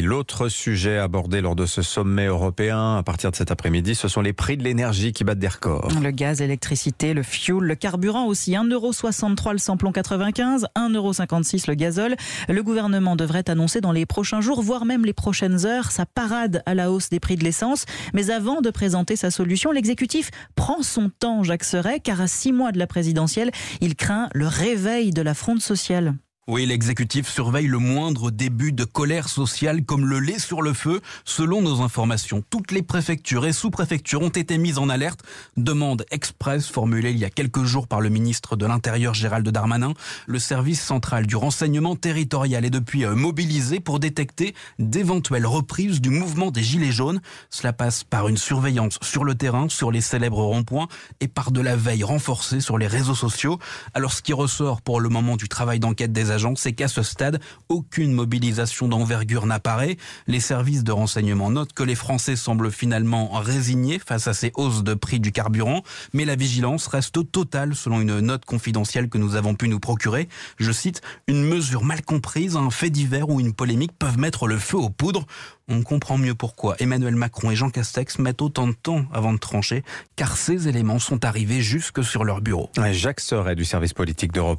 l'autre sujet abordé lors de ce sommet européen à partir de cet après-midi, ce sont les prix de l'énergie qui battent des records. Le gaz, l'électricité, le fioul, le carburant aussi. 1,63 € le samplon 95, 1,56 € le gazole. Le gouvernement devrait annoncer dans les prochains jours, voire même les prochaines heures, sa parade à la hausse des prix de l'essence. Mais avant de présenter sa solution, l'exécutif prend son temps, Jacques Serret, car à 6 mois de la présidentielle, il craint le réveil de la fronde sociale. Oui, l'exécutif surveille le moindre début de colère sociale comme le lait sur le feu. Selon nos informations, toutes les préfectures et sous-préfectures ont été mises en alerte. Demande express formulée il y a quelques jours par le ministre de l'Intérieur Gérald Darmanin. Le service central du renseignement territorial est depuis mobilisé pour détecter d'éventuelles reprises du mouvement des Gilets jaunes. Cela passe par une surveillance sur le terrain, sur les célèbres ronds-points et par de la veille renforcée sur les réseaux sociaux. Alors ce qui ressort pour le moment du travail d'enquête des agents, c'est qu'à ce stade, aucune mobilisation d'envergure n'apparaît. Les services de renseignement notent que les Français semblent finalement résignés face à ces hausses de prix du carburant, mais la vigilance reste totale selon une note confidentielle que nous avons pu nous procurer. Je cite, « Une mesure mal comprise, un fait divers ou une polémique peuvent mettre le feu aux poudres ». On comprend mieux pourquoi Emmanuel Macron et Jean Castex mettent autant de temps avant de trancher, car ces éléments sont arrivés jusque sur leur bureau. Jacques Serret du service politique d'Europe 1.